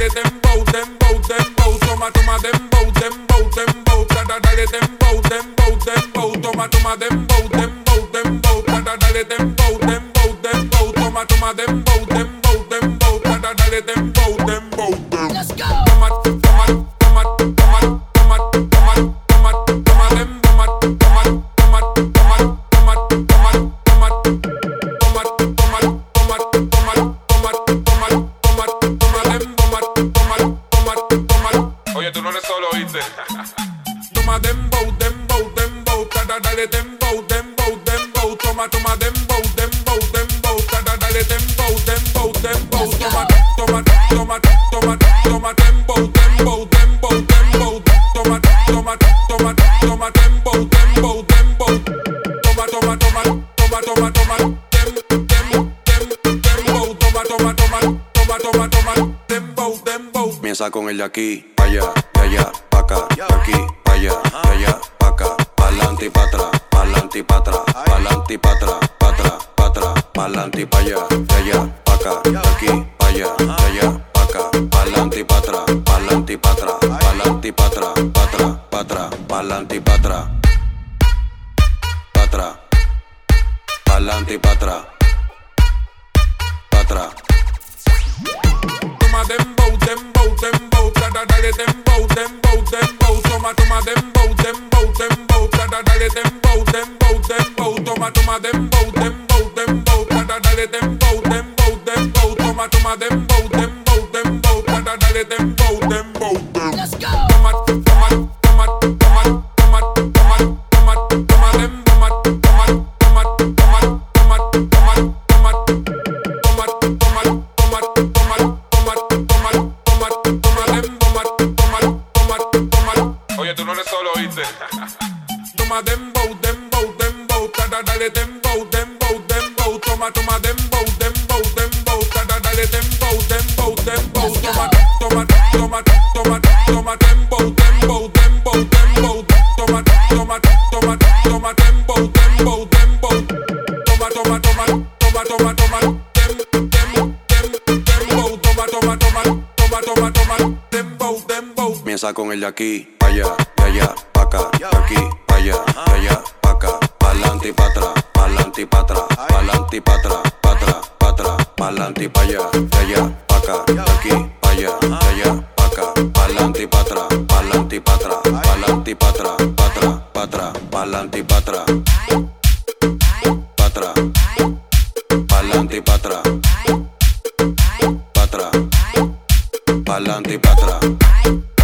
dale dembow, dembow, dembow, toma, toma dembow, dembow, dembow, dale dembow, dembow, dembow, toma, toma dembow, dembow, dembow, dale dembow, dembow, dembow, toma, toma dembow, dembow, dembow, dale dembow, dembow, dembow. Let's go. Oye, tú no eres solo, ¿oíste? Toma dembow, dembow, dembow, dale dembow, dembow, dembow, toma, toma dembow, dembow, dembow, dale dembow, dembow, dembow, toma, toma, toma, toma, toma dembow, dembow, dembow, dembow, toma, toma, toma, toma dembow, dembow, dembow, toma, toma, toma, toma, toma, toma dembow, toma, toma, toma, toma, toma, toma dembow, dembow. Comienza con el de aquí, pa' allá, de allá, pa' acá, de aquí, pa' allá, de allá, pa' acá, pa'lante y pa' atrás, pa'lante y pa' atrás, pa'lante y pa' atrás, pa' atrás, pa' atrás, pa'lante y pa' allá, de allá, pa' acá, de aquí, pa' allá, de allá, pa' acá, pa'lante y pa' atrás, pa'lante y pa' atrás, pa'lante y pa' atrás, pa' atrás, pa' atrás, pa'lante y pa' atrás, pa' atrás, pa'lante y pa' atrás, pa' atrás. Toma dembow, dembow, dembow, dale dembow, dembow, dembow, toma, toma dembow, dembow, dembow, dale dembow, dembow, dembow, toma, toma dembow, dembow, dembow, dale dembow, dembow, dembow, toma, toma dembow, dembow, dembow, dale dembow, dembow, dembow. Let's go. Toma, toma, toma, toma, toma, toma, toma, toma dembow, toma, toma, toma, toma, toma, toma, toma, toma, oye, tú no eres solo, ¿oíste? Toma dembow, dembow, dembow, dale dembow, dembow, dembow, toma, toma dembow, dembow, dembow, dale dembow, dembow, dembow, toma, toma, toma, toma, toma dembow, dembow, dembow, dembow, toma, toma, toma, toma dembow, dembow, dembow, toma, toma, toma, toma, toma, toma dembow, toma, toma, toma, toma, toma, toma dembow, dembow. Comienza con el de aquí, pa' allá, de allá, pa' acá, de aquí, pa' allá, de allá, pa' acá, pa'lante y pa' atrás, pa'lante y pa' atrás, pa'lante y pa' atrás, pa' atrás, pa' atrás, pa'lante y pa' allá, de allá, pa' acá, de aquí, pa' allá, de allá, pa' acá, pa'lante y pa' atrás, pa'lante y pa' atrás, pa'lante y pa' atrás, pa' atrás, pa' atrás, pa'lante y pa' atrás, pa' atrás, pa'lante y pa' atrás, pa' atrás, pa'lante y pa' atrás.